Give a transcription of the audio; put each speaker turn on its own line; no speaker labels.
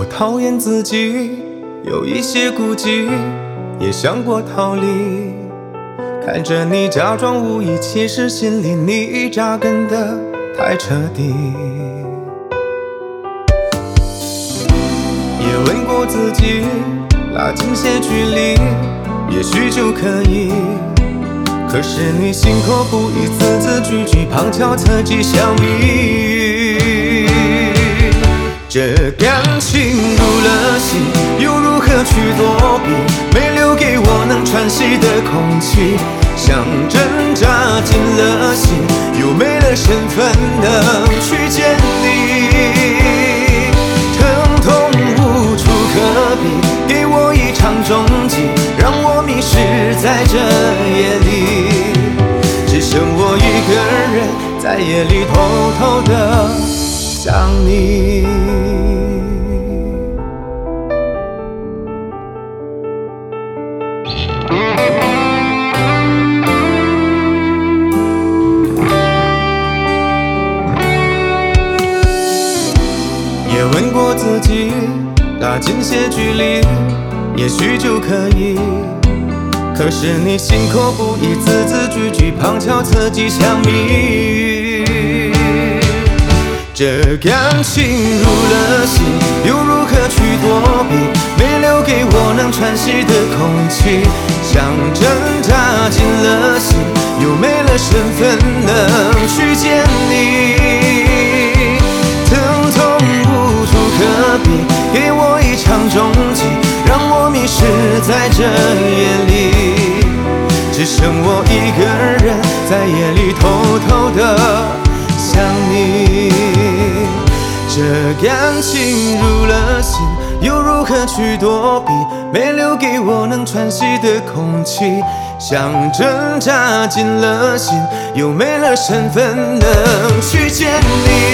我讨厌自己，有一些孤寂，也想过逃离。看着你假装无意，其实心里你扎根得太彻底。也问过自己，拉近些距离，也许就可以。可是你心口不一，字字句句旁敲侧击相逼。这感情入了心，又如何去躲避？没留给我能喘息的空气，像针扎进了心，又没了身份能去见你。疼痛无处可比，给我一场重击，让我迷失在这夜里。只剩我一个人在夜里偷偷的想你。也问过自己，拉近些距离，也许就可以。可是你心口不一，字字句句旁敲侧击相逼。这感情入了心，又如何去躲避？没留给我能喘息的空气，像针扎进了心，又没了身份能去见你。疼痛无处可比，给我一场重击，让我迷失在这夜里。只剩我一个人在夜里偷偷的想你。这感情入了心，又如何去躲避？没留给我能喘息的空气，像针扎进了心，又没了身份能去见你。